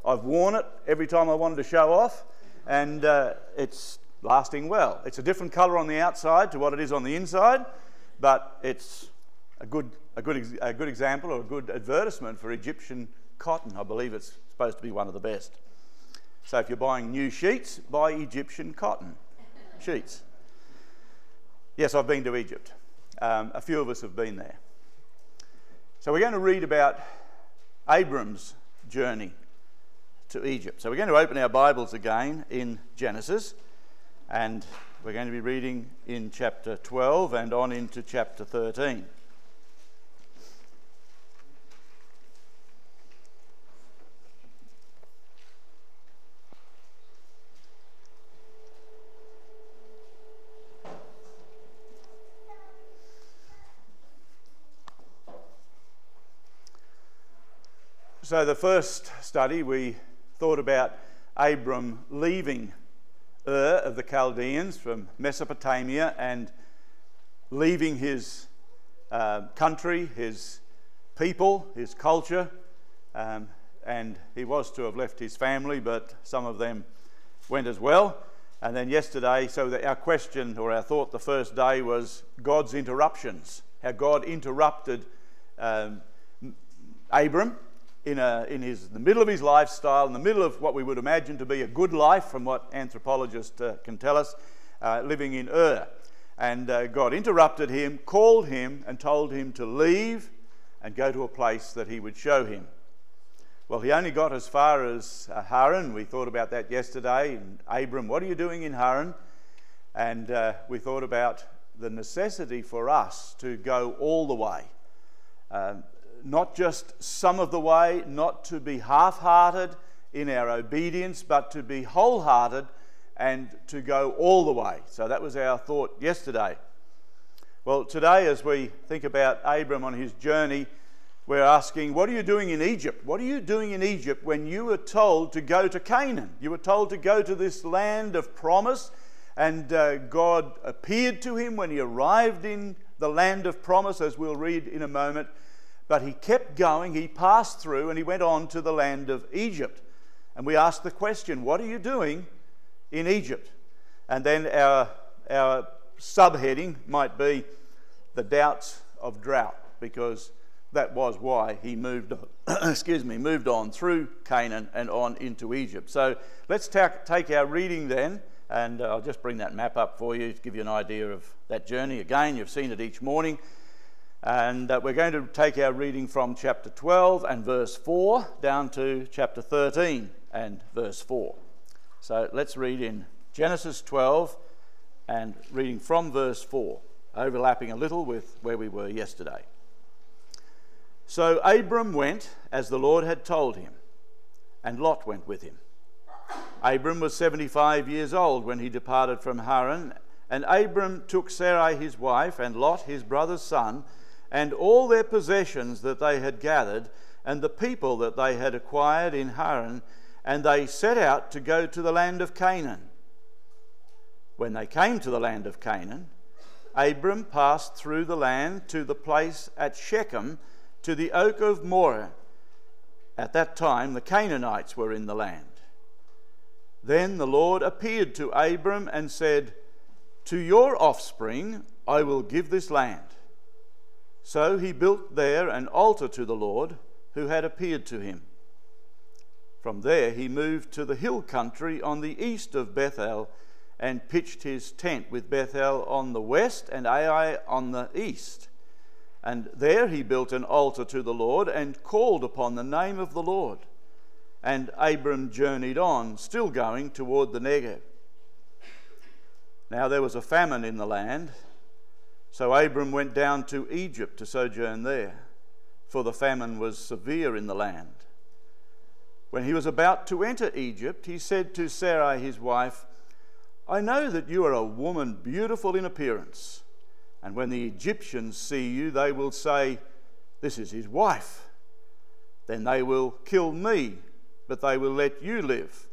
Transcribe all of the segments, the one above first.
I've worn it every time I wanted to show off, and it's lasting well. It's a different colour on the outside to what it is on the inside, but it's a good example or a good advertisement for Egyptian cotton. I believe it's supposed to be one of the best. So if you're buying new sheets, buy Egyptian cotton sheets. Yes, I've been to Egypt. A few of us have been there. So we're going to read about Abram's journey to Egypt. So we're going to open our Bibles again in Genesis, and we're going to be reading in chapter 12 and on into chapter 13. So the first study, we thought about Abram leaving Ur of the Chaldeans from Mesopotamia and leaving his country, his people, his culture, and he was to have left his family, but some of them went as well. And then yesterday, our question or our thought the first day was God's interruptions, how God interrupted Abram in the middle of his lifestyle, in the middle of what we would imagine to be a good life from what anthropologists can tell us, living in Ur. And God interrupted him, called him and told him to leave and go to a place that he would show him. Well, he only got as far as Haran. We thought about that yesterday. And Abram, what are you doing in Haran? And we thought about the necessity for us to go all the way. Not just some of the way, not to be half-hearted in our obedience, but to be wholehearted and to go all the way. So that was our thought yesterday. Well, today as we think about Abram on his journey, we're asking, what are you doing in Egypt? What are you doing in Egypt when you were told to go to Canaan? You were told to go to this land of promise, and God appeared to him when he arrived in the land of promise, as we'll read in a moment. But he kept going, he passed through, and he went on to the land of Egypt. And we asked the question, what are you doing in Egypt? And then our subheading might be the doubts of drought, because that was why he moved on through Canaan and on into Egypt. So let's take our reading then, and I'll just bring that map up for you to give you an idea of that journey. Again, you've seen it each morning. And we're going to take our reading from chapter 12 and verse 4 down to chapter 13 and verse 4. So let's read in Genesis 12 and reading from verse 4, overlapping a little with where we were yesterday. So Abram went as the Lord had told him, and Lot went with him. Abram was 75 years old when he departed from Haran, and Abram took Sarai his wife and Lot his brother's son, and all their possessions that they had gathered, and the people that they had acquired in Haran, and they set out to go to the land of Canaan. When they came to the land of Canaan, Abram passed through the land to the place at Shechem, to the oak of Moreh. At that time the Canaanites were in the land. Then the Lord appeared to Abram and said, "To your offspring I will give this land." So he built there an altar to the Lord who had appeared to him. From there he moved to the hill country on the east of Bethel and pitched his tent with Bethel on the west and Ai on the east. And there he built an altar to the Lord and called upon the name of the Lord. And Abram journeyed on, still going toward the Negev. Now there was a famine in the land, so Abram went down to Egypt to sojourn there, for the famine was severe in the land. When he was about to enter Egypt, he said to Sarai his wife, "I know that you are a woman beautiful in appearance, and when the Egyptians see you, they will say, 'This is his wife.' Then they will kill me, but they will let you live.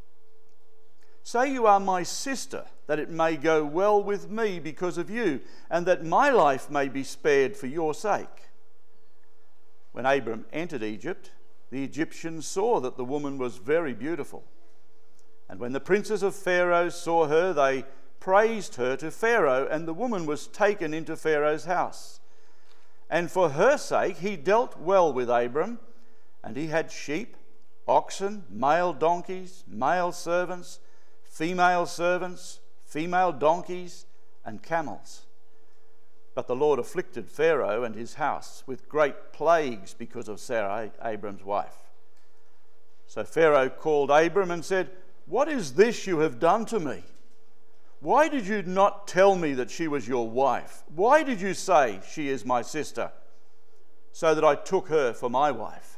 Say you are my sister, that it may go well with me because of you, and that my life may be spared for your sake." When Abram entered Egypt, the Egyptians saw that the woman was very beautiful. And when the princes of Pharaoh saw her, they praised her to Pharaoh, and the woman was taken into Pharaoh's house. And for her sake he dealt well with Abram, and he had sheep, oxen, male donkeys, male servants, female donkeys, and camels. But the Lord afflicted Pharaoh and his house with great plagues because of Sarai, Abram's wife. So Pharaoh called Abram and said, "What is this you have done to me? Why did you not tell me that she was your wife? Why did you say, 'She is my sister,' so that I took her for my wife?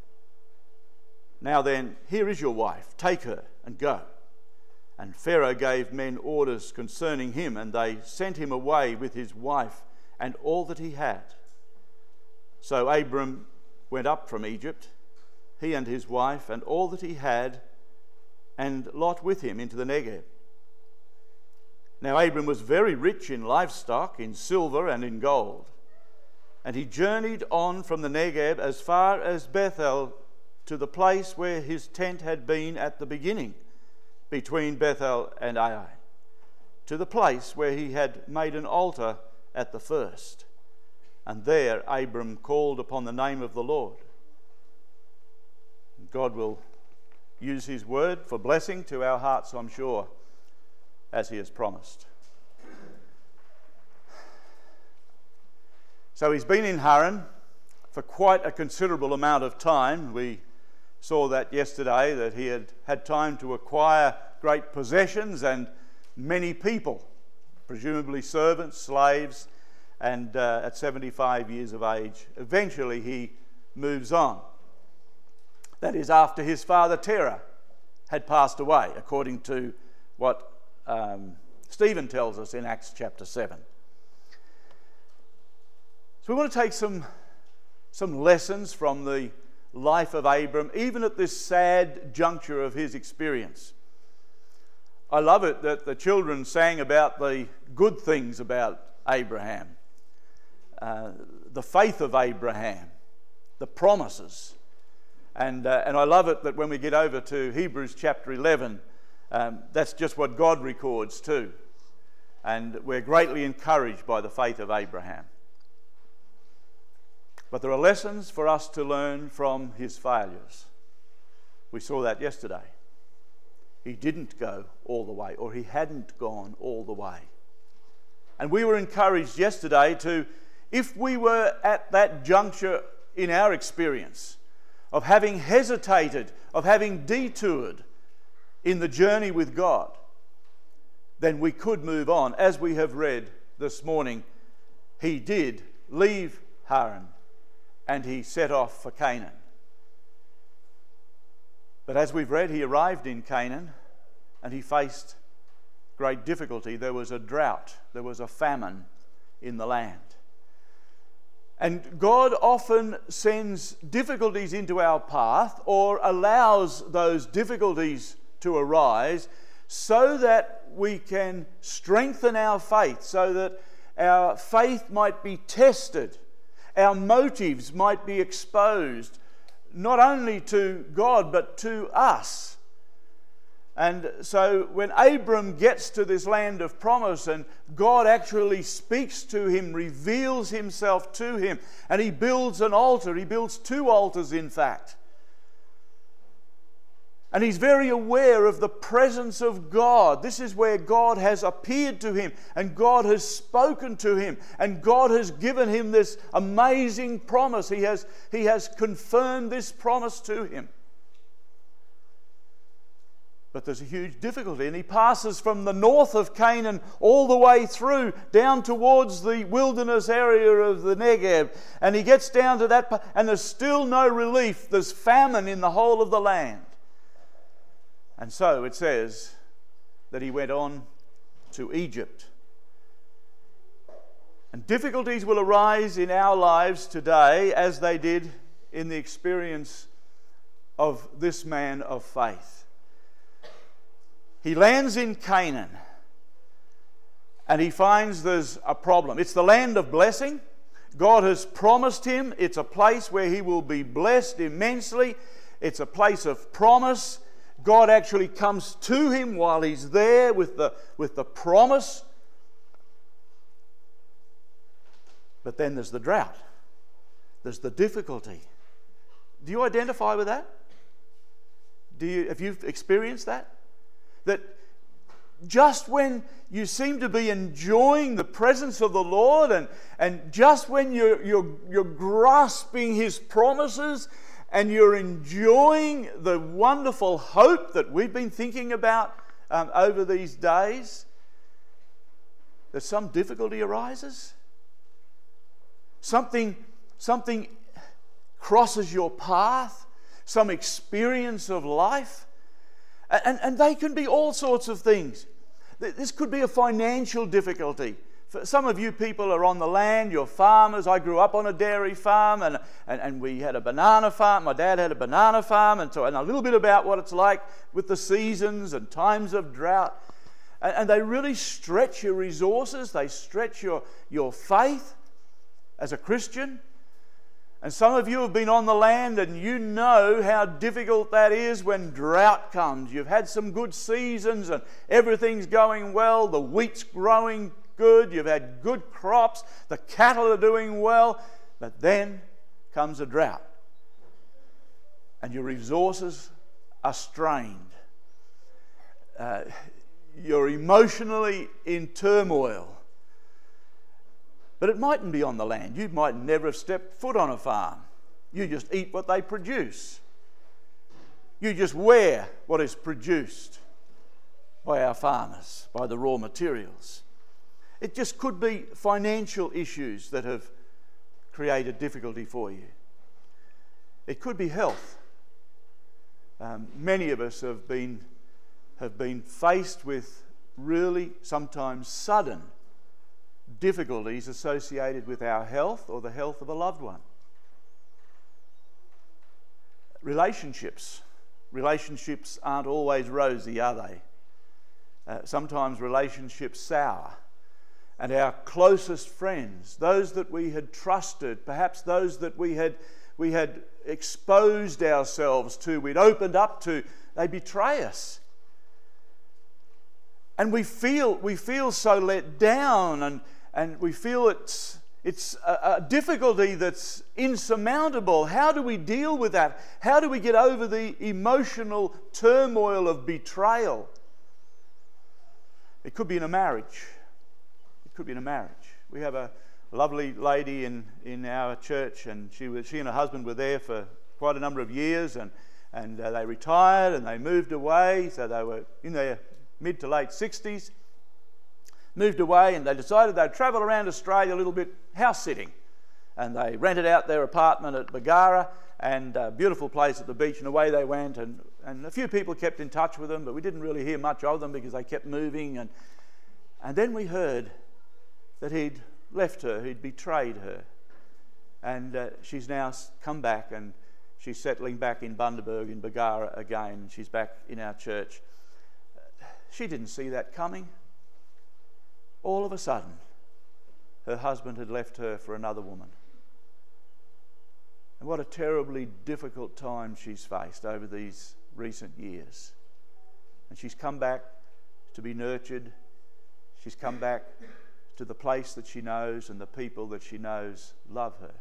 Now then, here is your wife. Take her and go." And Pharaoh gave men orders concerning him, and they sent him away with his wife and all that he had. So Abram went up from Egypt, he and his wife and all that he had, and Lot with him, into the Negev. Now Abram was very rich in livestock, in silver and in gold. And he journeyed on from the Negev as far as Bethel, to the place where his tent had been at the beginning, between Bethel and Ai, to the place where he had made an altar at the first. And there Abram called upon the name of the Lord. God will use his word for blessing to our hearts, I'm sure, as he has promised. So he's been in Haran for quite a considerable amount of time. We saw that yesterday, that he had had time to acquire great possessions and many people, presumably servants, slaves, and at 75 years of age, eventually he moves on. That is, after his father Terah had passed away, according to what Stephen tells us in Acts chapter 7. So we want to take some lessons from the life of Abram, even at this sad juncture of his experience. I love it that the children sang about the good things about Abraham, the faith of Abraham, the promises. And I love it that when we get over to Hebrews chapter 11, that's just what God records too. And we're greatly encouraged by the faith of Abraham. But there are lessons for us to learn from his failures. We saw that yesterday. He didn't go all the way, or he hadn't gone all the way. And we were encouraged yesterday to, if we were at that juncture in our experience of having hesitated, of having detoured in the journey with God, then we could move on. As we have read this morning, he did leave Haran and he set off for Canaan. But as we've read, he arrived in Canaan and he faced great difficulty. There was a drought, there was a famine in the land. And God often sends difficulties into our path, or allows those difficulties to arise, so that we can strengthen our faith, so that our faith might be tested, our motives might be exposed, not only to God but to us. And so when Abram gets to this land of promise and God actually speaks to him, reveals himself to him, and he builds an altar, he builds 2 altars in fact. And he's very aware of the presence of God. This is where God has appeared to him and God has spoken to him and God has given him this amazing promise. He has confirmed this promise to him. But there's a huge difficulty, and he passes from the north of Canaan all the way through down towards the wilderness area of the Negev, and he gets down to that, and there's still no relief. There's famine in the whole of the land. And so it says that he went on to Egypt. And difficulties will arise in our lives today, as they did in the experience of this man of faith. He lands in Canaan and he finds there's a problem. It's the land of blessing. God has promised him. It's a place where he will be blessed immensely. It's a place of promise. God actually comes to him while he's there with the promise. But then there's the drought. There's the difficulty. Do you identify with that? Have you experienced that? That just when you seem to be enjoying the presence of the Lord and just when you're grasping his promises and you're enjoying the wonderful hope that we've been thinking about over these days, that some difficulty arises. Something crosses your path, some experience of life. And they can be all sorts of things. This could be a financial difficulty. For some of you people are on the land, you're farmers. I grew up on a dairy farm and we had a banana farm. My dad had a banana farm and a little bit about what it's like with the seasons and times of drought. And they really stretch your resources. They stretch your faith as a Christian. And some of you have been on the land and you know how difficult that is when drought comes. You've had some good seasons and everything's going well. The wheat's growing good. You've had good crops. The cattle are doing well. But then comes a drought. And your resources are strained. You're emotionally in turmoil. But it mightn't be on the land. You might never have stepped foot on a farm. You just eat what they produce. You just wear what is produced by our farmers, by the raw materials. It just could be financial issues that have created difficulty for you. It could be health. Many of us have been faced with really sometimes sudden difficulties associated with our health or the health of a loved one. Relationships aren't always rosy, are they? Sometimes relationships sour. And our closest friends, those that we had trusted, perhaps those that we had exposed ourselves to, we'd opened up to, they betray us. And we feel so let down, and we feel it's a difficulty that's insurmountable. How do we deal with that? How do we get over the emotional turmoil of betrayal? It could be in a marriage. We have a lovely lady in our church, and she and her husband were there for quite a number of years, and they retired and they moved away. So they were in their mid to late 60s. Moved away, and they decided they'd travel around Australia a little bit house sitting. And they rented out their apartment at Bargara, and a beautiful place at the beach, and away they went. And a few people kept in touch with them, but we didn't really hear much of them because they kept moving. And then we heard that he'd left her, he'd betrayed her. And she's now come back, and she's settling back in Bundaberg in Bargara again. She's back in our church. She didn't see that coming. All of a sudden, her husband had left her for another woman. And what a terribly difficult time she's faced over these recent years. And she's come back to be nurtured. She's come back to the place that she knows and the people that she knows love her.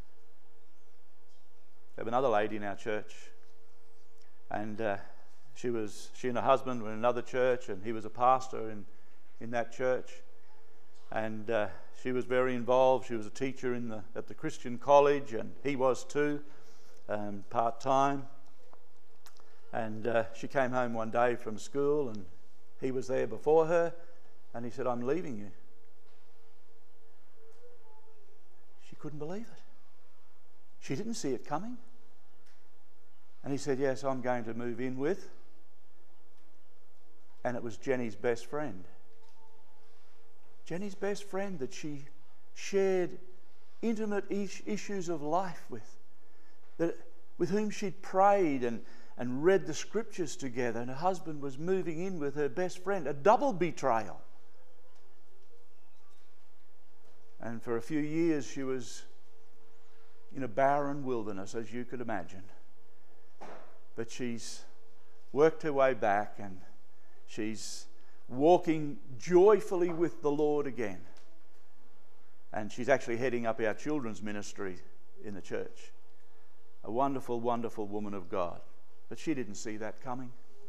We have another lady in our church, and she and her husband were in another church, and he was a pastor in that church. And she was very involved. She was a teacher at the Christian college, and he was too, part-time. And she came home one day from school, and he was there before her, and he said, "I'm leaving you." She couldn't believe it. She didn't see it coming. And he said, "Yes, I'm going to move in with." And it was Jenny's best friend. Jenny's best friend that she shared intimate issues of life with whom she'd prayed and read the scriptures together, and her husband was moving in with her best friend. A double betrayal. And for a few years she was in a barren wilderness, as you could imagine. But she's worked her way back, and she's walking joyfully with the Lord again. And she's actually heading up our children's ministry in the church. A wonderful, wonderful woman of God. But she didn't see that coming.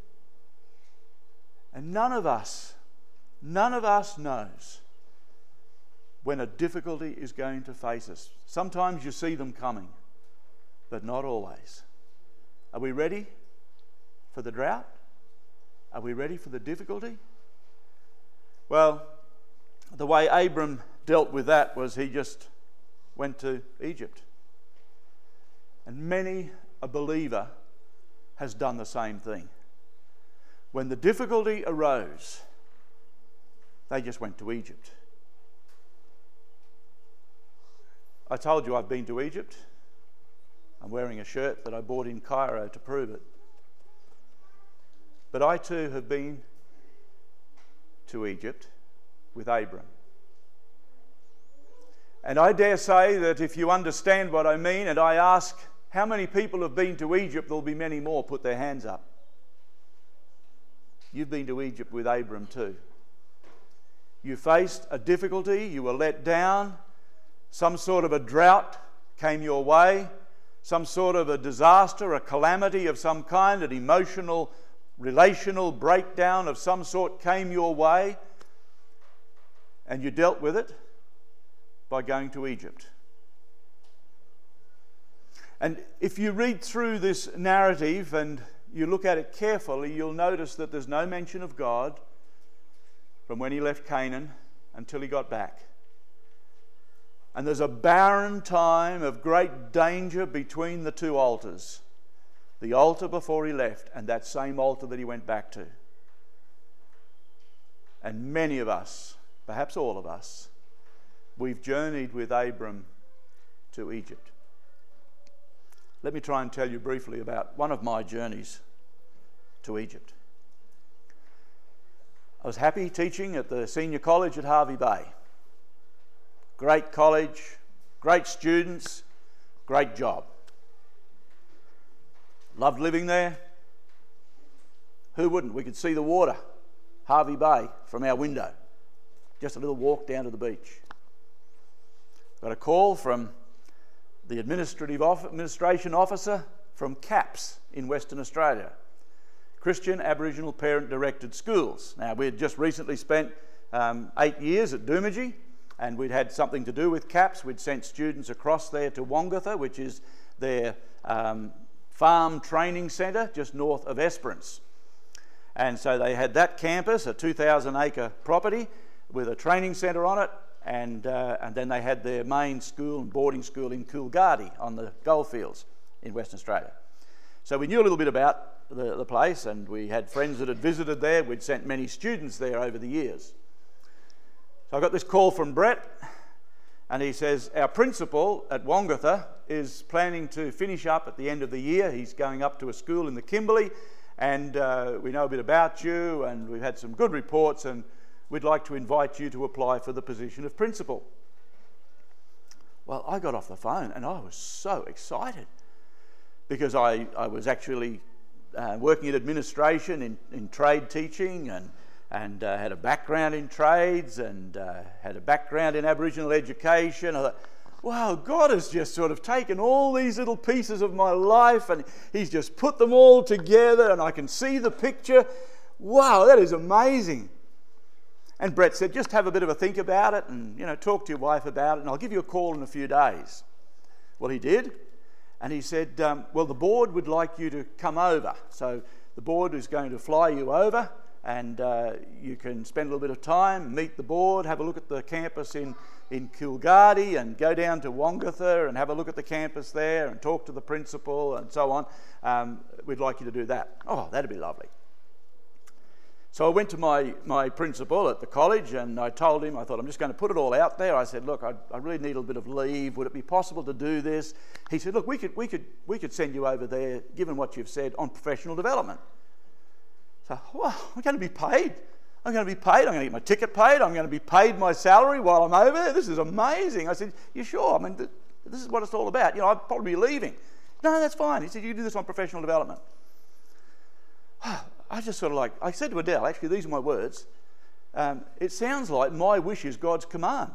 And none of us knows when a difficulty is going to face us. Sometimes you see them coming, but not always. Are we ready for the drought? Are we ready for the difficulty? Well, the way Abram dealt with that was he just went to Egypt. And many a believer has done the same thing. When the difficulty arose, they just went to Egypt. I told you I've been to Egypt. I'm wearing a shirt that I bought in Cairo to prove it. But I too have been to Egypt with Abram. And I dare say that if you understand what I mean, and I ask how many people have been to Egypt, there'll be many more put their hands up. You've been to Egypt with Abram too. You faced a difficulty, you were let down, some sort of a drought came your way, some sort of a disaster, a calamity of some kind, an emotional, relational breakdown of some sort came your way, and you dealt with it by going to Egypt. And if you read through this narrative and you look at it carefully, you'll notice that there's no mention of God from when he left Canaan until he got back. And there's a barren time of great danger between the two altars. The altar before he left and that same altar that he went back to. And many of us, perhaps all of us, we've journeyed with Abram to Egypt. Let me try and tell you briefly about one of my journeys to Egypt. I was happy teaching at the senior college at Hervey Bay. Great college, great students, great job. Loved living there. Who wouldn't? We could see the water, Hervey Bay, from our window. Just a little walk down to the beach. Got a call from the administration officer from CAPS in Western Australia, Christian Aboriginal Parent Directed Schools. Now, we had just recently spent 8 years at Doomadgee, and we'd had something to do with CAPS. We'd sent students across there to Wongatha, which is their farm training centre just north of Esperance. And so they had that campus, a 2,000-acre property with a training centre on it, and then they had their main school and boarding school in Coolgardie on the goldfields in Western Australia. So we knew a little bit about the place, and we had friends that had visited there. We'd sent many students there over the years. So I got this call from Brett, and he says, our principal at Wongatha is planning to finish up at the end of the year. He's going up to a school in the Kimberley, and we know a bit about you, and we've had some good reports, and we'd like to invite you to apply for the position of principal. Well, I got off the phone and I was so excited because I was actually working in administration in trade teaching and had a background in trades and had a background in Aboriginal education. I thought, wow, God has just sort of taken all these little pieces of my life and he's just put them all together and I can see the picture. Wow, that is amazing. And Brett said, just have a bit of a think about it and, talk to your wife about it and I'll give you a call in a few days. Well, he did. And he said, well, the board would like you to come over. So the board is going to fly you over and you can spend a little bit of time, meet the board, have a look at the campus in Coolgardie and go down to Wongatha and have a look at the campus there and talk to the principal and so on. We'd like you to do that. Oh, that'd be lovely. So I went to my principal at the college and I told him, I thought, I'm just going to put it all out there. I said, look, I really need a little bit of leave. Would it be possible to do this? He said, look, we could send you over there, given what you've said, on professional development. So, well, I'm going to be paid. I'm going to be paid. I'm going to get my ticket paid. I'm going to be paid my salary while I'm over there. This is amazing. I said, you sure? I mean, this is what it's all about. I'll probably be leaving. No, that's fine. He said, you can do this on professional development. I just sort of I said to Adele, actually, these are my words. It sounds like my wish is God's command.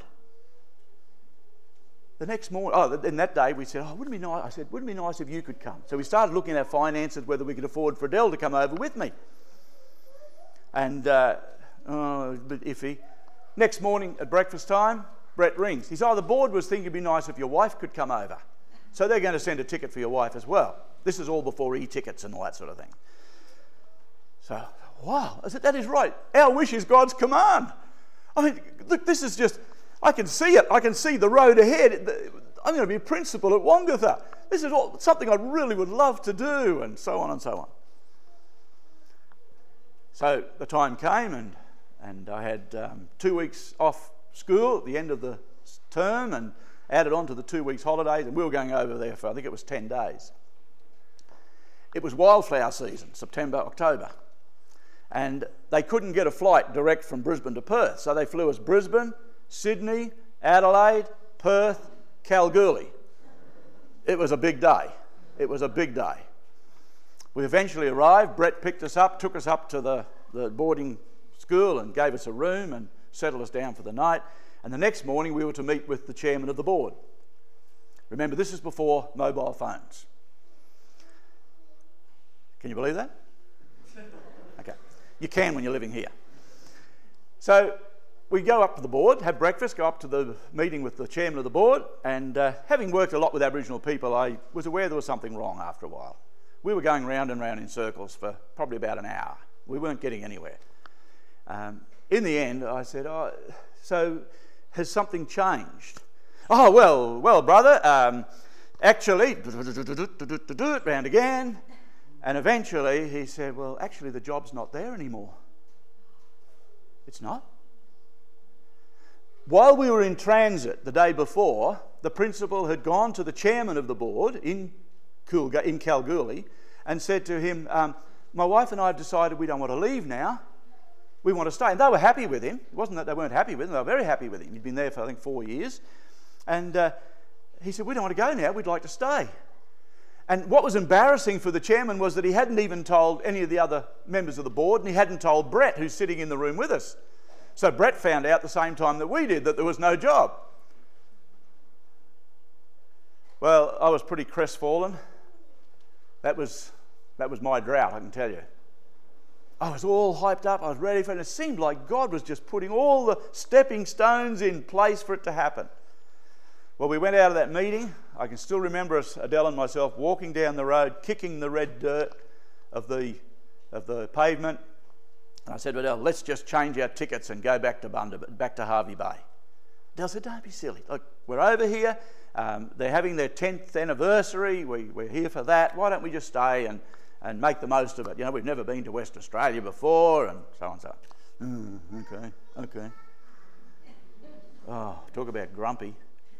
The next morning, in that day, we said, wouldn't it be nice? I said, wouldn't it be nice if you could come? So we started looking at our finances, whether we could afford for Adele to come over with me. And a bit iffy. Next morning at breakfast time, Brett rings. He said, the board was thinking it'd be nice if your wife could come over. So they're going to send a ticket for your wife as well. This is all before e-tickets and all that sort of thing. So, wow, I said, that is right. Our wish is God's command. I mean, look, this is just, I can see it. I can see the road ahead. I'm going to be a principal at Wongatha. This is something I really would love to do, and so on and so on. So the time came, and I had 2 weeks off school at the end of the term, and added on to the 2 weeks holidays, and we were going over there for, I think it was 10 days. It was wildflower season, September, October. And they couldn't get a flight direct from Brisbane to Perth, so they flew us Brisbane, Sydney, Adelaide, Perth, Kalgoorlie. It was a big day. It was a big day. We eventually arrived. Brett picked us up, took us up to the boarding school and gave us a room and settled us down for the night. And the next morning we were to meet with the chairman of the board. Remember, this is before mobile phones. Can you believe that? Okay. You can when you're living here. So we go up to the board, have breakfast, go up to the meeting with the chairman of the board, and having worked a lot with Aboriginal people, I was aware there was something wrong after a while. We were going round and round in circles for probably about an hour. We weren't getting anywhere. In the end, I said, so has something changed? Well, brother, actually, round again. And eventually he said, well, actually the job's not there anymore. It's not. While we were in transit the day before, the principal had gone to the chairman of the board in Kalgoorlie and said to him, my wife and I have decided we don't want to leave now. We want to stay. And they were happy with him. It wasn't that they weren't happy with him. They were very happy with him. He'd been there for, I think, 4 years. And he said, we don't want to go now. We'd like to stay. And what was embarrassing for the chairman was that he hadn't even told any of the other members of the board, and he hadn't told Brett, who's sitting in the room with us. So Brett found out the same time that we did that there was no job. Well, I was pretty crestfallen. That was my drought, I can tell you. I was all hyped up. I was ready for it. And it seemed like God was just putting all the stepping stones in place for it to happen. Well, we went out of that meeting. I can still remember us, Adele and myself, walking down the road, kicking the red dirt of the pavement. And I said to Adele, let's just change our tickets and go back to Harvey Bay. Adele said, don't be silly. Look, we're over here. They're having their 10th anniversary. We're here for that. Why don't we just stay and make the most of it? We've never been to West Australia before, and so on and so on. Okay. Oh, talk about grumpy.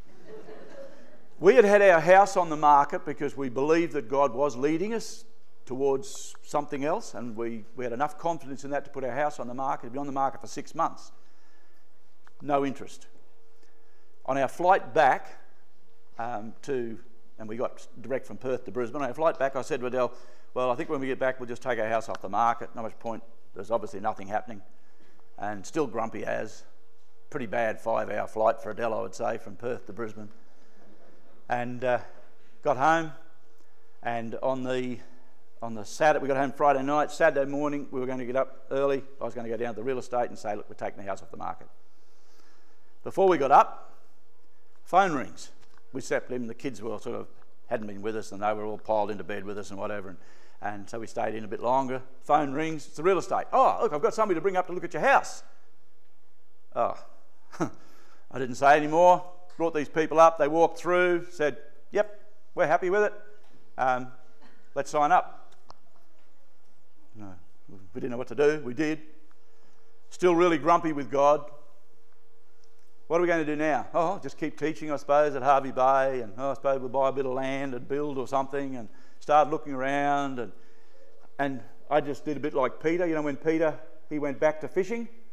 We had our house on the market because we believed that God was leading us towards something else, and we had enough confidence in that to put our house on the market. It'd been on the market for 6 months. No interest. On our flight back and we got direct from Perth to Brisbane, on our flight back I said to Adele, well, I think when we get back we'll just take our house off the market. Not much point. There's obviously nothing happening. And still grumpy as. Pretty bad 5-hour flight for Adele, I would say, from Perth to Brisbane. And got home, and on the Saturday, we got home Friday night. Saturday morning, we were going to get up early. I was going to go down to the real estate and say, look, we're taking the house off the market. Before we got up, phone rings. We slept in, the kids were hadn't been with us, and they were all piled into bed with us and whatever, and so we stayed in a bit longer. Phone rings, it's the real estate. Oh, look, I've got somebody to bring up to look at your house. Oh, I didn't say any more. Brought these people up, they walked through, said, yep, we're happy with it, let's sign up. No, we didn't know what to do, we did. Still really grumpy with God. What are we going to do now? Oh, just keep teaching, I suppose, at Harvey Bay, and I suppose we'll buy a bit of land and build or something, and start looking around, and I just did a bit like Peter. When Peter, he went back to fishing,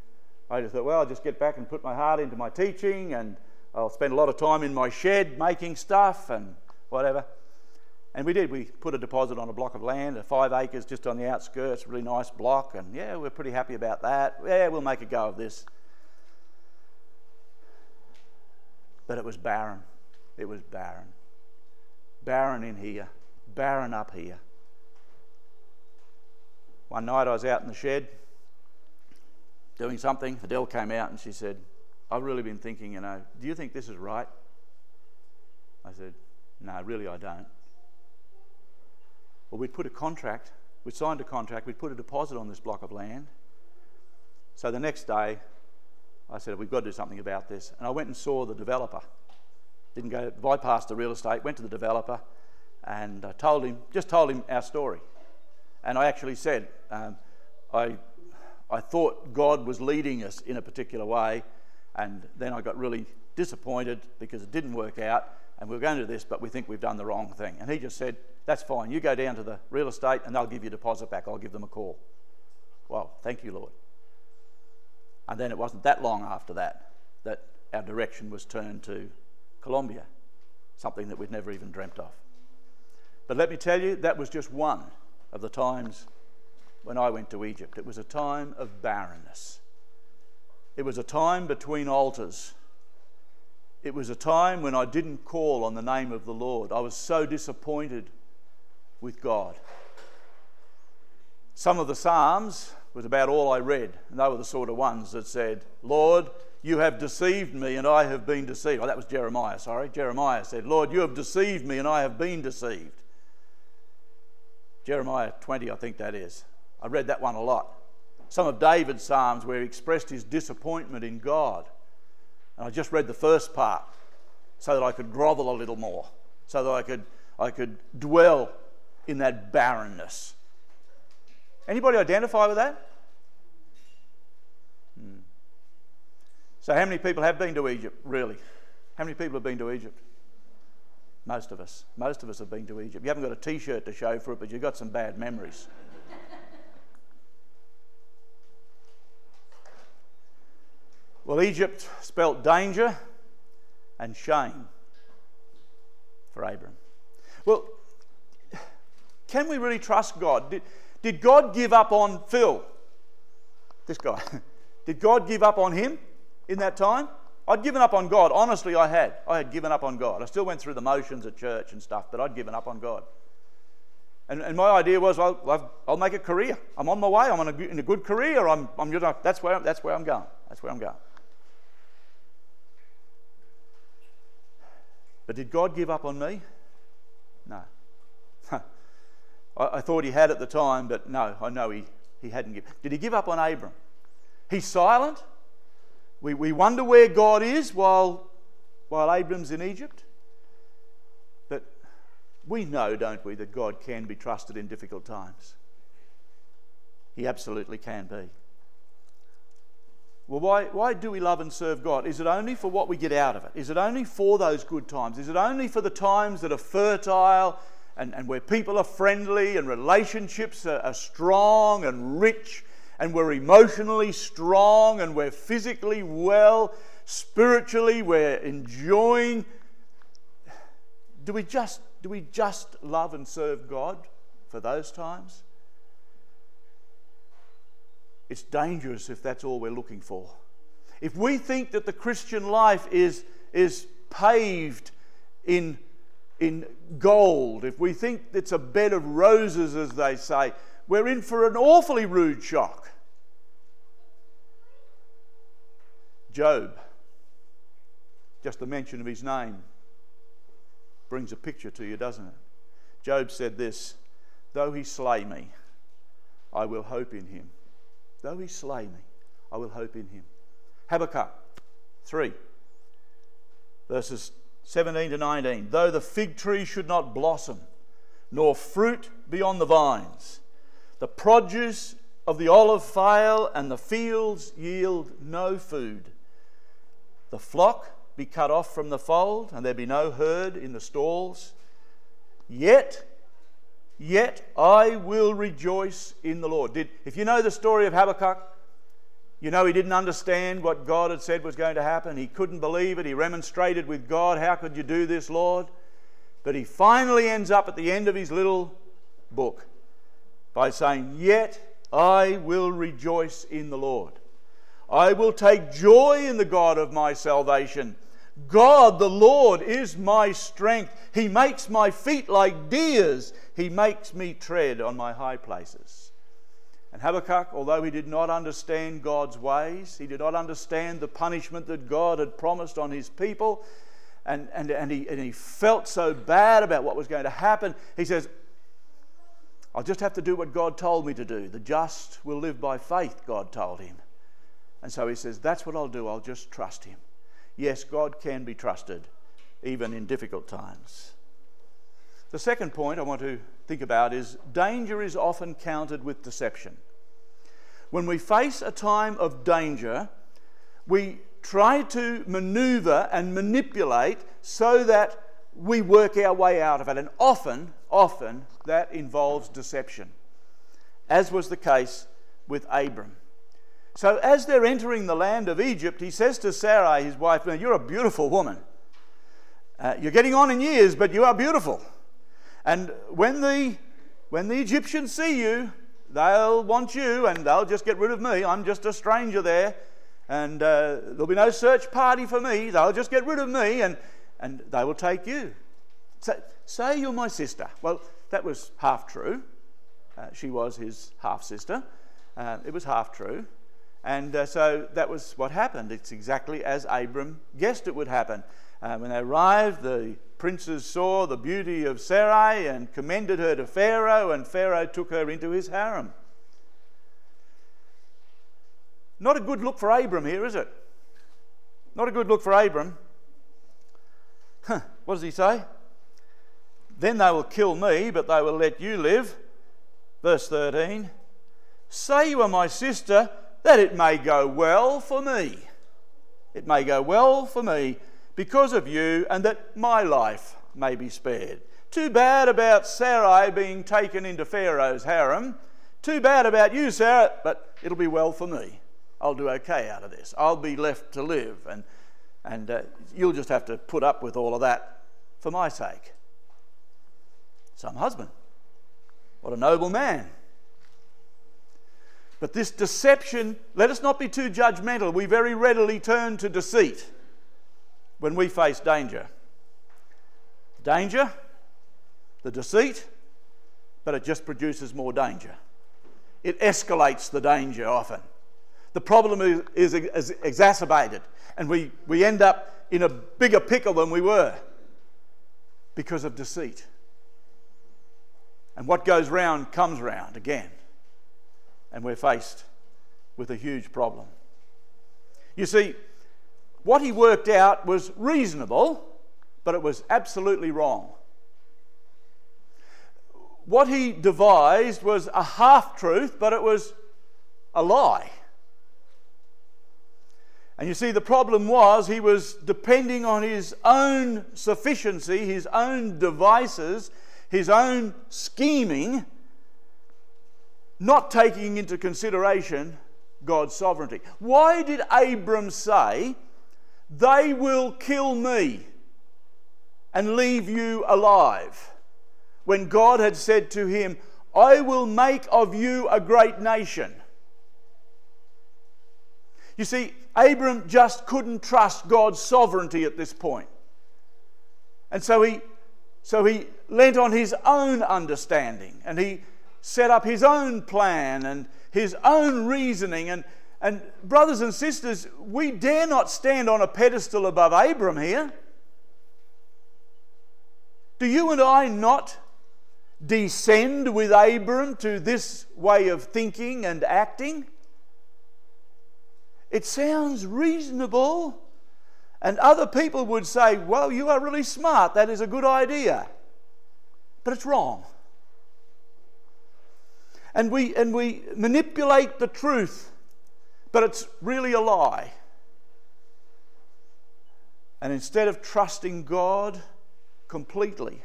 I just thought, well, I'll just get back and put my heart into my teaching, and I'll spend a lot of time in my shed making stuff and whatever. And we did. We put a deposit on a block of land, 5 acres just on the outskirts, really nice block, and yeah, we're pretty happy about that. Yeah, we'll make a go of this. But it was barren. It was barren. Barren in here, barren up here. One night I was out in the shed doing something. Adele came out and she said, I've really been thinking, do you think this is right? I said, no, really I don't. Well, we'd signed a contract, we'd put a deposit on this block of land. So the next day, I said, we've got to do something about this. And I went and saw the developer. Bypassed the real estate, went to the developer, and told him our story. And I actually said, I thought God was leading us in a particular way, and then I got really disappointed because it didn't work out, and we were going to do this, but we think we've done the wrong thing. And he just said, that's fine, you go down to the real estate and they'll give you a deposit back, I'll give them a call. Well, thank you, Lord. And then it wasn't that long after that our direction was turned to Colombia, something that we'd never even dreamt of. But let me tell you, that was just one of the times when I went to Egypt. It was a time of barrenness. It was a time between altars. It was a time when I didn't call on the name of the Lord. I was so disappointed with God. Some of the Psalms was about all I read, and they were the sort of ones that said, Lord, you have deceived me and I have been deceived. Oh, that was Jeremiah, sorry. Jeremiah said, Lord, you have deceived me and I have been deceived. Jeremiah 20, I think that is. I read that one a lot. Some of David's Psalms where he expressed his disappointment in God. And I just read the first part so that I could grovel a little more, so that I could dwell in that barrenness. Anybody identify with that? So how many people have been to Egypt, really? How many people have been to Egypt? Most of us. Most of us have been to Egypt. You haven't got a T-shirt to show for it, but you've got some bad memories. Well, Egypt spelt danger and shame for Abram. Well, can we really trust God? Did God give up on Phil? This guy. Did God give up on him in that time? I'd given up on God. Honestly, I had. I had given up on God. I still went through the motions at church and stuff, but I'd given up on God. And my idea was, I'll make a career. I'm on my way. I'm in a good career. That's where I'm going. That's where I'm going. But did God give up on me? No. I thought he had at the time, but no, I know he hadn't given. Did he give up on Abram? He's silent. We wonder where God is while Abram's in Egypt. But we know, don't we, that God can be trusted in difficult times. He absolutely can be. Well, why do we love and serve God? Is it only for what we get out of it? Is it only for those good times? Is it only for the times that are fertile and where people are friendly and relationships are strong and rich, and we're emotionally strong and we're physically well, spiritually we're enjoying? Do we just love and serve God for those times? It's dangerous if that's all we're looking for. If we think that the Christian life is paved in gold, if we think it's a bed of roses, as they say, we're in for an awfully rude shock. Job, just the mention of his name brings a picture to you, doesn't it? Job said this, though he slay me, I will hope in him. Though he slay me, I will hope in him. Habakkuk 3, verses 17 to 19. Though the fig tree should not blossom, nor fruit be on the vines, the produce of the olive fail, and the fields yield no food, the flock be cut off from the fold, and there be no herd in the stalls, yet I will rejoice in the Lord. If you know the story of Habakkuk, You know, he didn't understand what God had said was going to happen. He couldn't believe it. He remonstrated with God, "How could you do this, Lord?" But he finally ends up at the end of his little book by saying, "Yet I will rejoice in the Lord. I will take joy in the God of my salvation. God, the Lord, is my strength. He makes my feet like deer's. He makes me tread on my high places." And Habakkuk, although he did not understand God's ways, he did not understand the punishment that God had promised on his people, and he felt so bad about what was going to happen, he says, "I'll just have to do what God told me to do. The just will live by faith," God told him. And so he says, "That's what I'll do. I'll just trust him." Yes, God can be trusted, even in difficult times. The second point I want to think about is danger is often countered with deception. When we face a time of danger, we try to maneuver and manipulate so that we work our way out of it. And often that involves deception, as was the case with Abram. So as they're entering the land of Egypt, he says to Sarai, his wife, "Now, you're a beautiful woman. You're getting on in years, but you are beautiful. And when the Egyptians see you, they'll want you and they'll just get rid of me. I'm just a stranger there. And there'll be no search party for me. They'll just get rid of me and they will take you. So, say you're my sister." Well, that was half true. She was his half-sister. It was half true. And so that was what happened. It's exactly as Abram guessed it would happen. When they arrived, the princes saw the beauty of Sarai and commended her to Pharaoh, and Pharaoh took her into his harem. Not a good look for Abram here, is it? Not a good look for Abram. What does he say? "Then they will kill me, but they will let you live." Verse 13. "Say you are my sister, that it may go well for me. It may go well for me because of you, and that my life may be spared. Too bad about Sarai being taken into Pharaoh's harem. Too bad about you, Sarah, but it'll be well for me. I'll do okay out of this. I'll be left to live, and you'll just have to put up with all of that for my sake." Some husband. What a noble man. But this deception, let us not be too judgmental. We very readily turn to deceit when we face danger. Danger, the deceit, but it just produces more danger. It escalates the danger often. The problem is exacerbated, and we end up in a bigger pickle than we were because of deceit. And what goes round comes round again. And we're faced with a huge problem. You see, what he worked out was reasonable, but it was absolutely wrong. What he devised was a half-truth, but it was a lie. And you see, the problem was he was depending on his own sufficiency, his own devices, his own scheming, not taking into consideration God's sovereignty. Why did Abram say, "They will kill me and leave you alive," when God had said to him, "I will make of you a great nation"? You see, Abram just couldn't trust God's sovereignty at this point. And so he lent on his own understanding, and he set up his own plan and his own reasoning. And brothers and sisters, we dare not stand on a pedestal above Abram here. Do you and I not descend with Abram to this way of thinking and acting? It sounds reasonable, and other people would say, "Well, you are really smart, that is a good idea," but it's wrong. And we manipulate the truth, but it's really a lie. And instead of trusting God completely,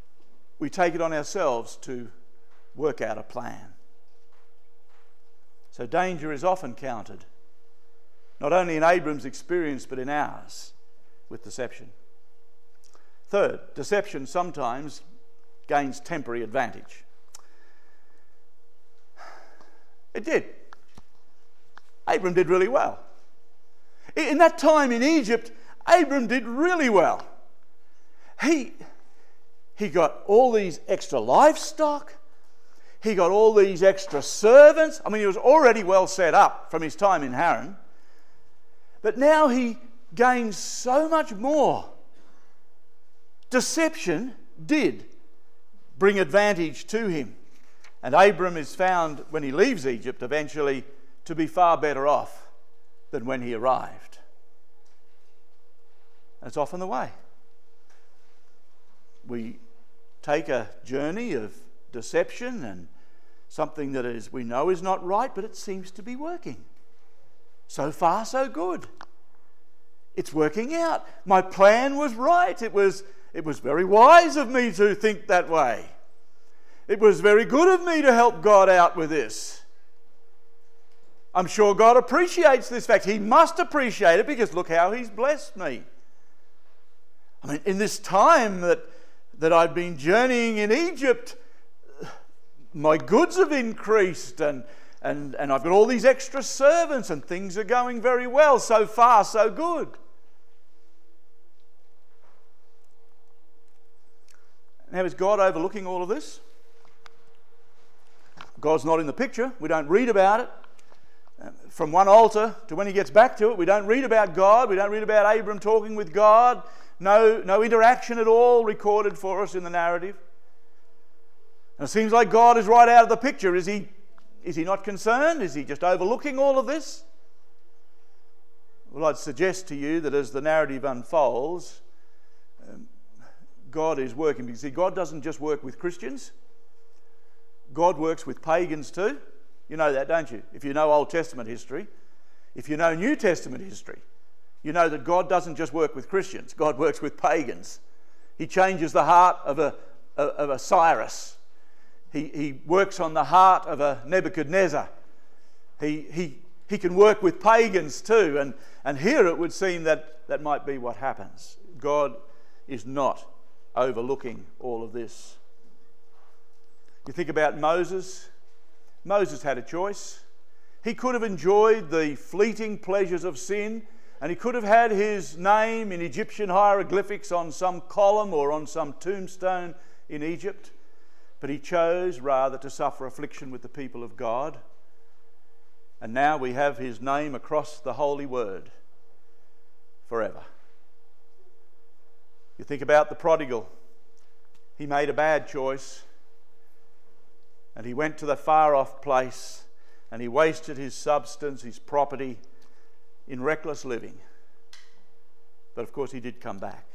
we take it on ourselves to work out a plan. So danger is often countered, not only in Abram's experience but in ours, with deception. Third, deception sometimes gains temporary advantage. It did. Abram did really well. In that time in Egypt, Abram did really well. He got all these extra livestock. He got all these extra servants. I mean, he was already well set up from his time in Haran. But now he gains so much more. Deception did bring advantage to him. And Abram is found, when he leaves Egypt eventually, to be far better off than when he arrived. And it's often the way. We take a journey of deception and something that we know is not right, but it seems to be working. So far, so good. It's working out. My plan was right. It was very wise of me to think that way. It was very good of me to help God out with this. I'm sure God appreciates this fact. He must appreciate it because look how He's blessed me. I mean, in this time that I've been journeying in Egypt, my goods have increased and I've got all these extra servants and things are going very well. So far, so good. Now, is God overlooking all of this? God's not in the picture. We don't read about it. From one altar to when he gets back to it, we don't read about God. We don't read about Abram talking with God. No interaction at all recorded for us in the narrative. And it seems like God is right out of the picture. Is he not concerned? Is he just overlooking all of this? Well, I'd suggest to you that as the narrative unfolds, God is working. Because see, God doesn't just work with Christians. God works with pagans too. You know that, don't you? If you know Old Testament history. If you know New Testament history, you know that God doesn't just work with Christians. God works with pagans. He changes the heart of a Cyrus. He works on the heart of a Nebuchadnezzar. He can work with pagans too. And here it would seem that might be what happens. God is not overlooking all of this. You think about Moses. Moses had a choice. He could have enjoyed the fleeting pleasures of sin, and he could have had his name in Egyptian hieroglyphics on some column or on some tombstone in Egypt, but he chose rather to suffer affliction with the people of God. And now we have his name across the Holy Word forever. You think about the prodigal. He made a bad choice. And he went to the far-off place and he wasted his substance, his property, in reckless living. But of course he did come back.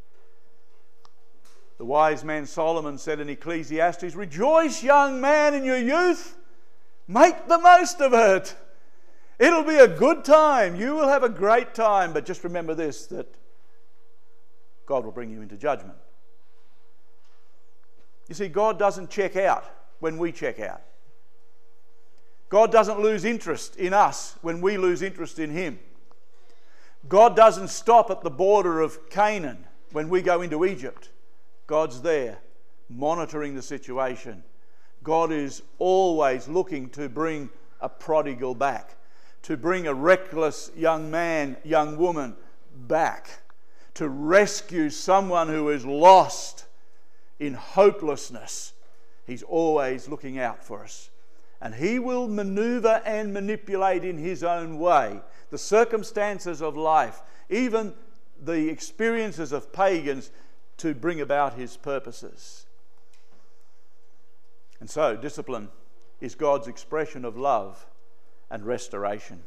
The wise man Solomon said in Ecclesiastes, "Rejoice, young man, in your youth. Make the most of it. It'll be a good time. You will have a great time. But just remember this, that God will bring you into judgment." You see, God doesn't check out when we check out. God doesn't lose interest in us when we lose interest in Him. God doesn't stop at the border of Canaan when we go into Egypt. God's there, monitoring the situation. God is always looking to bring a prodigal back, to bring a reckless young man, young woman back, to rescue someone who is lost in hopelessness. He's always looking out for us. And He will maneuver and manipulate in His own way the circumstances of life, even the experiences of pagans, to bring about His purposes. And so, discipline is God's expression of love and restoration.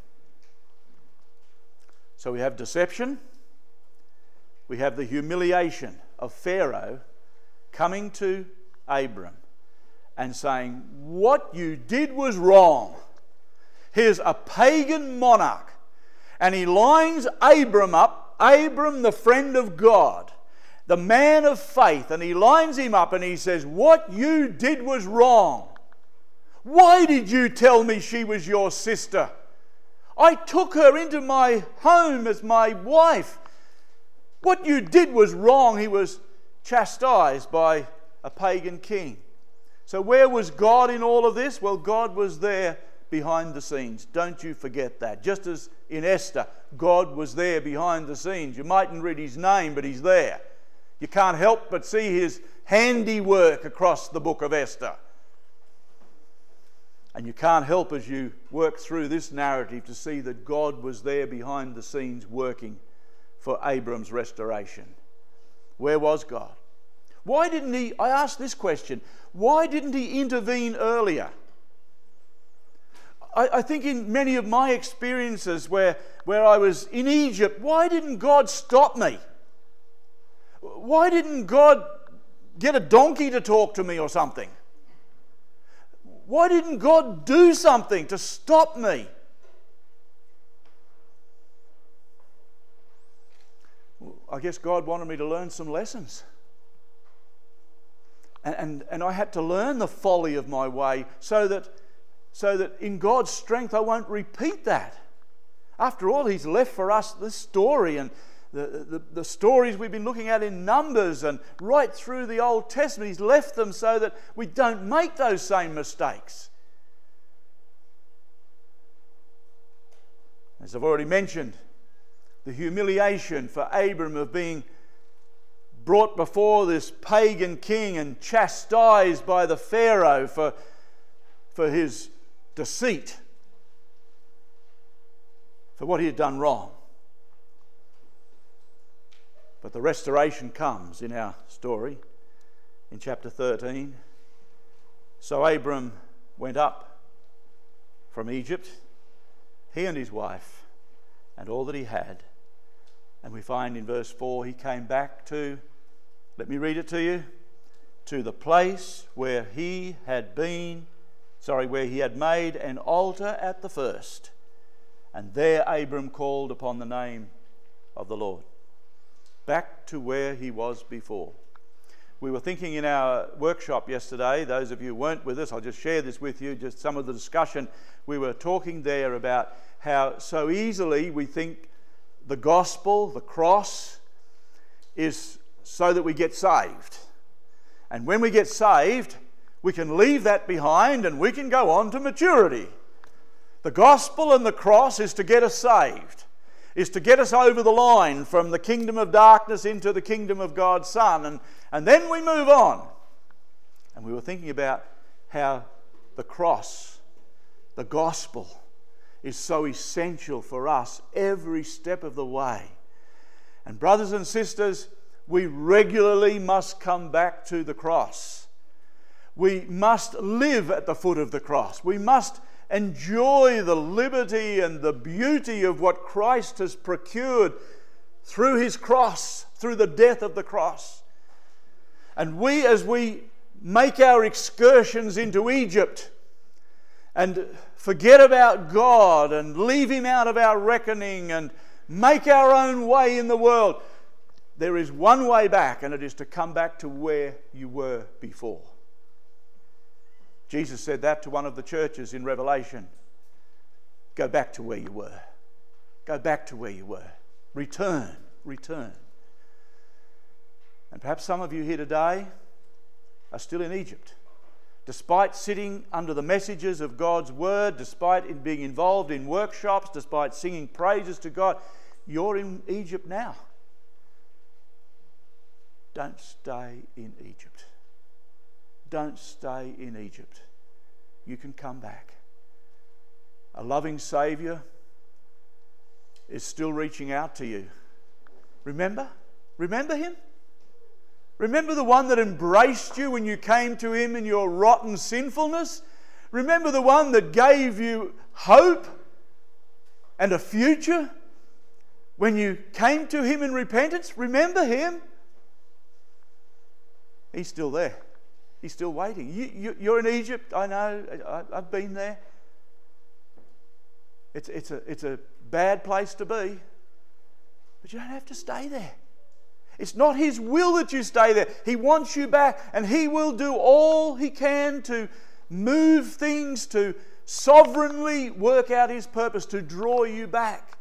So we have deception. We have the humiliation of Pharaoh coming to Abram and saying, "What you did was wrong." Here's a pagan monarch, and he lines Abram up, Abram the friend of God, the man of faith, and he lines him up and he says, "What you did was wrong. Why did you tell me she was your sister? I took her into my home as my wife. What you did was wrong." He was chastised by a pagan king. So where was God in all of this? Well, God was there behind the scenes. Don't you forget that. Just as in Esther, God was there behind the scenes. You mightn't read his name, but he's there. You can't help but see his handiwork across the book of Esther. And you can't help, as you work through this narrative, to see that God was there behind the scenes working for Abram's restoration. Where was God? Why didn't he, I ask this question, why didn't he intervene earlier? I think in many of my experiences where I was in Egypt, why didn't God stop me? Why didn't God get a donkey to talk to me or something? Why didn't God do something to stop me? I guess God wanted me to learn some lessons. And I had to learn the folly of my way so that in God's strength I won't repeat that. After all, he's left for us this story and the stories we've been looking at in Numbers and right through the Old Testament. He's left them so that we don't make those same mistakes. As I've already mentioned, the humiliation for Abram of being brought before this pagan king and chastised by the Pharaoh for his deceit, for what he had done wrong. But the restoration comes in our story in chapter 13. So Abram went up from Egypt, he and his wife, and all that he had. And we find in verse 4, he came back to, let me read it to you, to the place where he had made an altar at the first. And there Abram called upon the name of the Lord. Back to where he was before. We were thinking in our workshop yesterday, those of you who weren't with us, I'll just share this with you, just some of the discussion. We were talking there about how so easily we think the gospel, the cross, is so that we get saved. And when we get saved, we can leave that behind and we can go on to maturity. The gospel and the cross is to get us saved, is to get us over the line from the kingdom of darkness into the kingdom of God's Son, and then we move on. And we were thinking about how the cross, the gospel, is so essential for us every step of the way. And brothers and sisters, we regularly must come back to the cross. We must live at the foot of the cross. We must enjoy the liberty and the beauty of what Christ has procured through his cross, through the death of the cross. And we, as we make our excursions into Egypt and forget about God and leave him out of our reckoning and make our own way in the world, there is one way back, and it is to come back to where you were before. Jesus said that to one of the churches in Revelation. Go back to where you were. Go back to where you were. Return. And perhaps some of you here today are still in Egypt. Despite sitting under the messages of God's word, despite being involved in workshops, despite singing praises to God, you're in Egypt now. Don't stay in Egypt. Don't stay in Egypt. You can come back. A loving Saviour is still reaching out to you. Remember him? Remember the one that embraced you when you came to him in your rotten sinfulness? Remember the one that gave you hope and a future when you came to him in repentance? Remember him? He's still there. He's still waiting. You're in Egypt. I know. I've been there. It's a bad place to be. But you don't have to stay there. It's not his will that you stay there. He wants you back, and he will do all he can to move things, to sovereignly work out his purpose, to draw you back.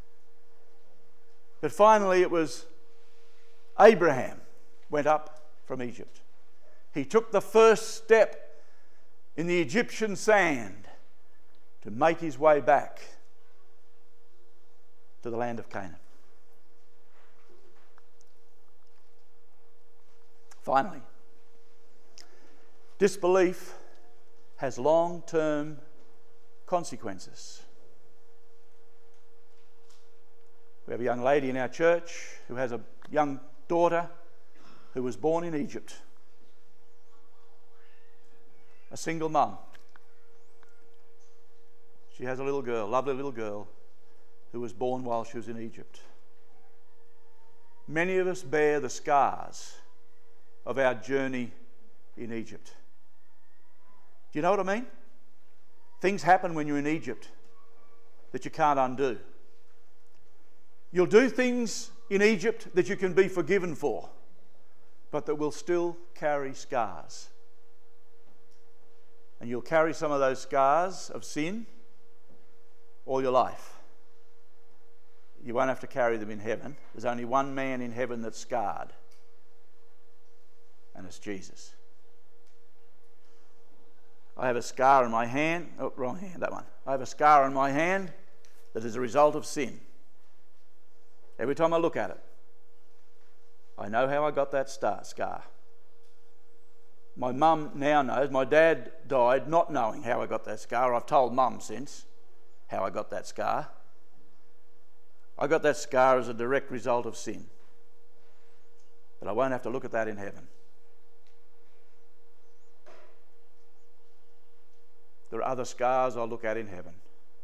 But finally it was Abraham went up from Egypt. He took the first step in the Egyptian sand to make his way back to the land of Canaan. Finally, disbelief has long-term consequences. We have a young lady in our church who has a young daughter who was born in Egypt. A single mum. She has a little girl, lovely little girl, who was born while she was in Egypt. Many of us bear the scars of our journey in Egypt. Do you know what I mean? Things happen when you're in Egypt that you can't undo. You'll do things in Egypt that you can be forgiven for, but that will still carry scars. And you'll carry some of those scars of sin all your life. You won't have to carry them in heaven. There's only one man in heaven that's scarred, and it's Jesus. I have a scar on my hand. Oh, wrong hand, that one. I have a scar on my hand that is a result of sin. Every time I look at it, I know how I got that scar. My mum now knows. My dad died not knowing how I got that scar. I've told mum since how I got that scar. I got that scar as a direct result of sin. But I won't have to look at that in heaven. There are other scars I'll look at in heaven.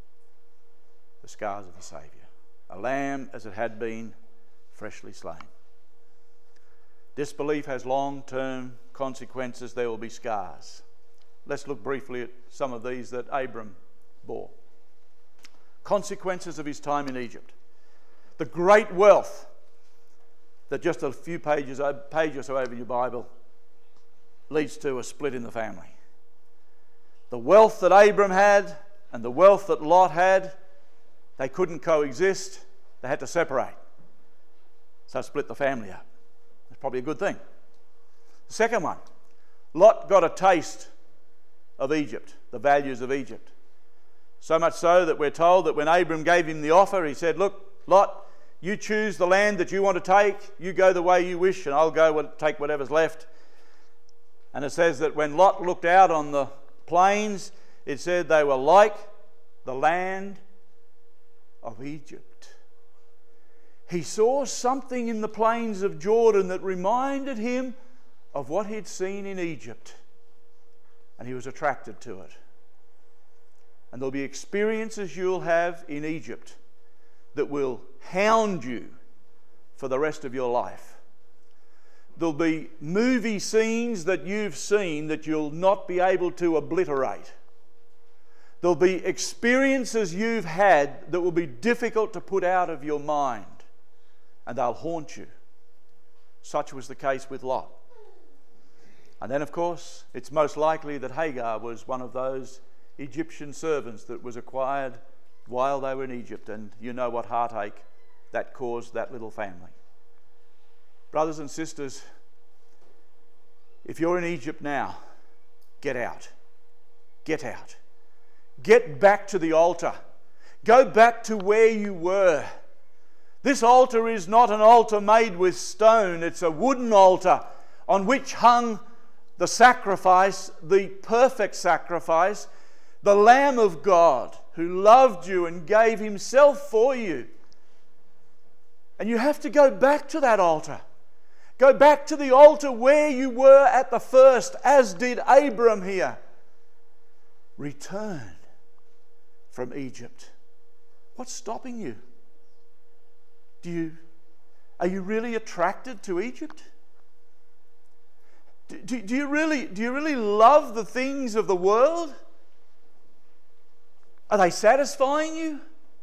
The scars of the Saviour. A lamb as it had been, freshly slain. Disbelief has long-term consequences. There will be scars. Let's look briefly at some of these that Abram bore. Consequences of his time in Egypt. The great wealth that just a few pages or so over your Bible leads to a split in the family. The wealth that Abram had and the wealth that Lot had, they couldn't coexist. They had to separate. So split the family up. That's probably a good thing. The second one, Lot got a taste of Egypt, the values of Egypt. So much so that we're told that when Abram gave him the offer, he said, look, Lot, you choose the land that you want to take. You go the way you wish, and I'll go take whatever's left. And it says that when Lot looked out on the plains, it said they were like the land of Egypt. He saw something in the plains of Jordan that reminded him of what he'd seen in Egypt, and he was attracted to it. And there'll be experiences you'll have in Egypt that will hound you for the rest of your life. There'll be movie scenes that you've seen that you'll not be able to obliterate. There'll be experiences you've had that will be difficult to put out of your mind, and they'll haunt you. Such was the case with Lot. And then, of course, it's most likely that Hagar was one of those Egyptian servants that was acquired while they were in Egypt, and you know what heartache that caused that little family. Brothers and sisters, if you're in Egypt now, get out. Get out. Get back to the altar. Go back to where you were. This altar is not an altar made with stone. It's a wooden altar on which hung the sacrifice, the perfect sacrifice, the Lamb of God who loved you and gave himself for you. And you have to go back to that altar. Go back to the altar where you were at the first, as did Abram here. Return from Egypt. What's stopping you? Are you really attracted to Egypt? Do you really love the things of the world? Are they satisfying you?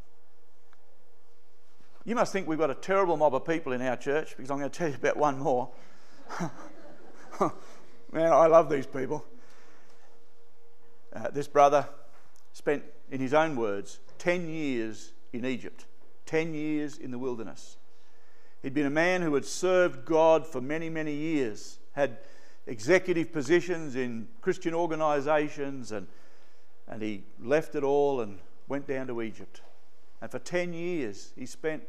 You must think we've got a terrible mob of people in our church, because I'm going to tell you about one more. Man, I love these people. This brother spent, in his own words, 10 years in Egypt, 10 years in the wilderness. He'd been a man who had served God for many, many years, had executive positions in Christian organisations, and he left it all and went down to Egypt. And for 10 years he spent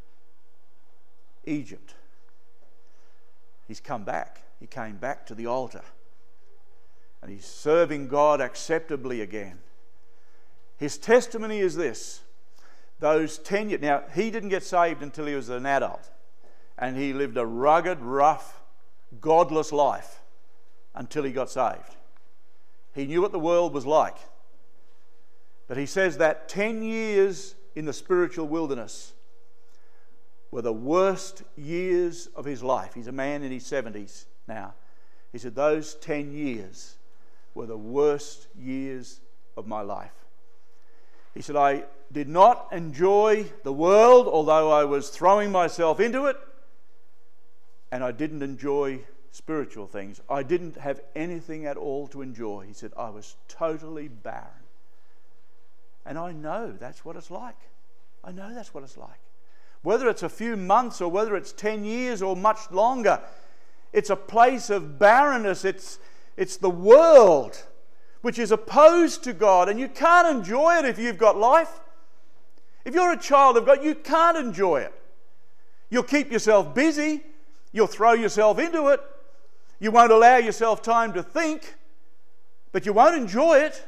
Egypt. He's come back. He came back to the altar. And he's serving God acceptably again. His testimony is this. Those 10 years... Now, he didn't get saved until he was an adult. And he lived a rugged, rough, godless life until he got saved. He knew what the world was like. But he says that 10 years in the spiritual wilderness were the worst years of his life. He's a man in his 70s now. He said, those 10 years were the worst years of my life. He said, I did not enjoy the world, although I was throwing myself into it, and I didn't enjoy spiritual things. I didn't have anything at all to enjoy. He said, I was totally barren. And I know that's what it's like. I know that's what it's like. Whether it's a few months or whether it's 10 years or much longer, it's a place of barrenness. It's the world which is opposed to God, and you can't enjoy it if you've got life. If you're a child of God, you can't enjoy it. You'll keep yourself busy. You'll throw yourself into it. You won't allow yourself time to think, but you won't enjoy it.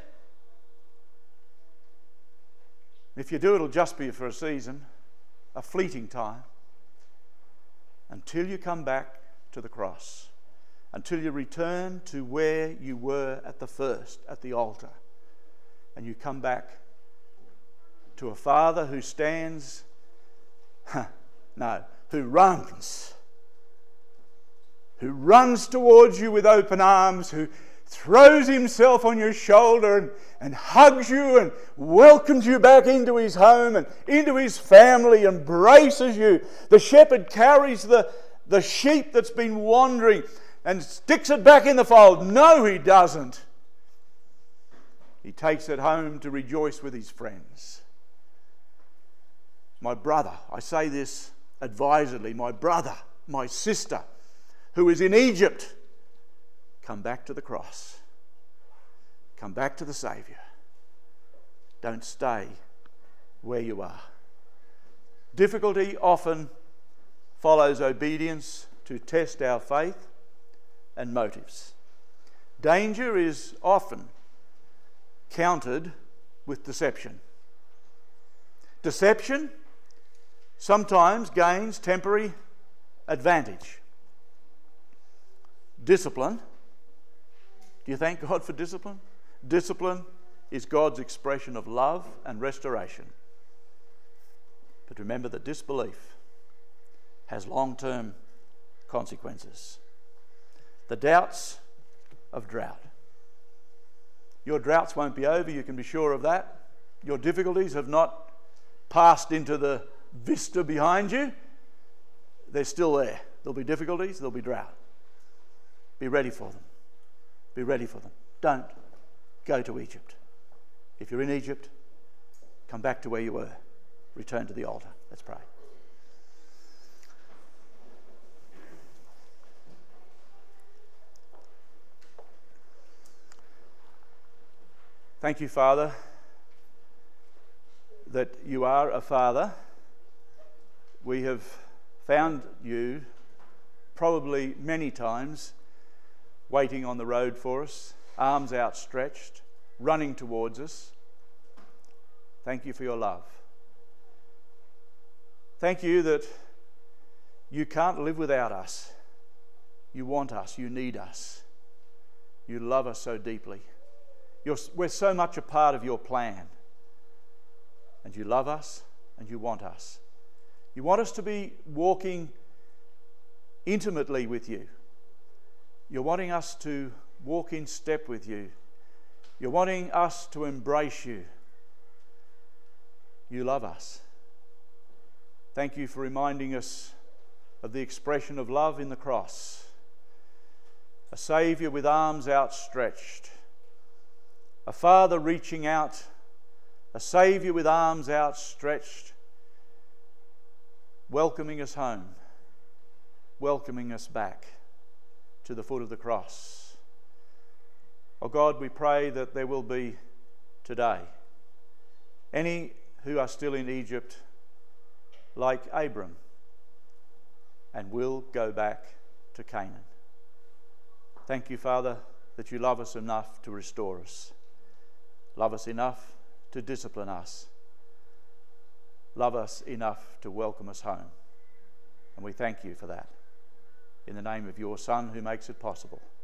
If you do, it'll just be for a season, a fleeting time, until you come back to the cross, until you return to where you were at the first, at the altar, and you come back to a Father who stands, who runs towards you with open arms, who throws himself on your shoulder and hugs you and welcomes you back into his home and into his family, embraces you. The shepherd carries the sheep that's been wandering and sticks it back in the fold. No, he doesn't. He takes it home to rejoice with his friends. My brother, I say this advisedly, my brother, my sister, who is in Egypt, come back to the cross. Come back to the Saviour. Don't stay where you are. Difficulty often follows obedience to test our faith and motives. Danger is often countered with deception. Deception sometimes gains temporary advantage. Discipline. Do you thank God for discipline? Discipline is God's expression of love and restoration. But remember that disbelief has long-term consequences. The doubts of drought. Your droughts won't be over, you can be sure of that. Your difficulties have not passed into the vista behind you. They're still there. There'll be difficulties, there'll be drought. Be ready for them. Be ready for them. Don't go to Egypt. If you're in Egypt, come back to where you were. Return to the altar. Let's pray. Thank you, Father, that you are a Father. We have found you probably many times waiting on the road for us, arms outstretched, running towards us. Thank you for your love. Thank you that you can't live without us. You want us, you need us. You love us so deeply. We're so much a part of your plan. And you love us and you want us. You want us to be walking intimately with you. You're wanting us to walk in step with you. You're wanting us to embrace you. You love us. Thank you for reminding us of the expression of love in the cross. A Saviour with arms outstretched, a Father reaching out, a Saviour with arms outstretched, welcoming us home, welcoming us back to the foot of the cross. Oh God, we pray that there will be today any who are still in Egypt like Abram and will go back to Canaan. Thank you, Father, that you love us enough to restore us. Love us enough to discipline us. Love us enough to welcome us home. And we thank you for that. In the name of your Son who makes it possible.